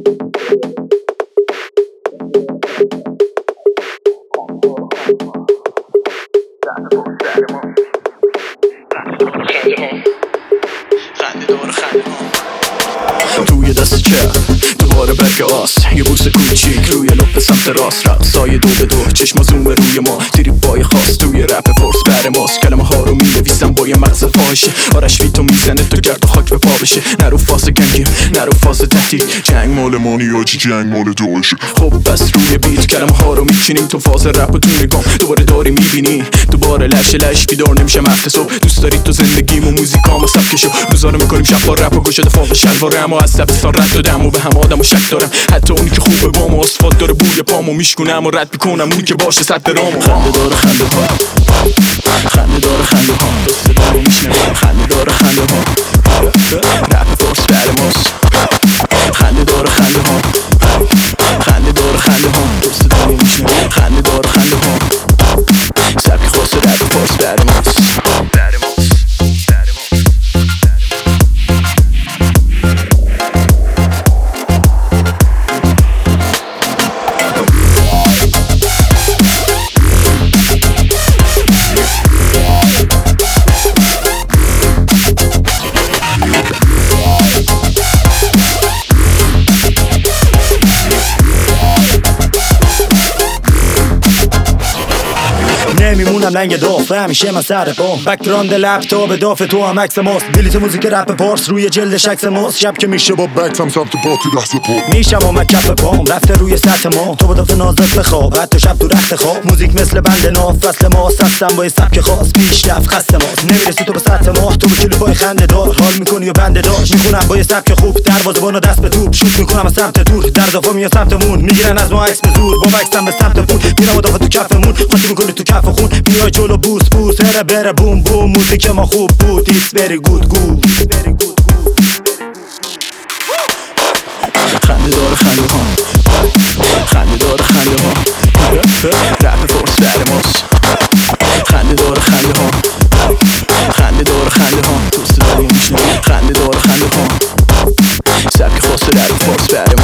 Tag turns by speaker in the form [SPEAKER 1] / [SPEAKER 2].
[SPEAKER 1] توی دست چپ دوباره برگ آس، یه بوس کوچیک روی لب سمت راست، رفت سایه دو به دو، چشم زوم روی ما، تریپای خاص توی رپ فورس بر ماست. کلمه ها رو می‌نویسم با یه مغز فاحشه، آرش فیتو میزنه تو گرد و خاک به پا بشه. نرو فاز گنگیم، نرو فاز تحقیق، جنگ مال مانی آجی، جنگ مال داعشه. خب بس روی بیت کلمه ها رو میچینیم، تو فاز رپ و تو نگام دوباره داری میبینی، دوباره لش بیدار نمیشه مغز صبح. دوست داری تو زندگیم و موزیکام و سبکشو، روزا رو میکنیم شب با رپ و گوشه دفاع شلواره، اما از سبستان رد شدم و به هم آدم و شک دارم. حتی اونی که خوبه با ما آسفالت داره بوی پامو میشکنم و رد میکنم اونی که باشه صد درامو. خنده داره خنده ها، خنده داره خنده ها، صدامو میشنوی. خنده داره خنده ها، رپ فورس بر ماست. خنده داره خنده ها، خنده داره خنده ها، صدامو میشنوی. خنده داره خنده ها، سبک خاص رپ فورس بر ماست.
[SPEAKER 2] نمیمونم لنگ داف، همیشه من سر پام. بک‌گراند لپتاپ داف تو هم عکس ماست، بلیت موزیک رپ پارس روی جلد عکس ماست. شب که میشه با بکسم سمت پا تو دست پا میشم آمد کف پام، رفته روی سطح ما تو با ناز دست خواب، حتی شب تو رخت خواب. موزیک مثل بند ناف فصل ما، سبزم با یه سبک خاص، پیشرفت خسته ماست. نمیرسی تو به سطح ما، تو به کلیپای خنده دار حال میکنی و بنده داشت میخونم با یه سبک خوب، دروازه‌بان و دست به توپ شوت میکنم از سمت دور، در دفعه میاد سمتمون میگیرن از ما عکس به زور، با بکسم به سمت پول میرم و داخل تو کفمون، خاطر میکنی تو کف خون میای جلو بوس بوس هره بره بوم بوم. موزیک ما خوب بود، it's very good good.
[SPEAKER 1] خنده داره خنده ها، خنده داره خنده ها، رپ فورس بر ماست. خنده داره خنده ها، خنده داره خنده ها، تو صدای میشنوی. خنده داره خنده ها، سبک خاص رپ فورس بر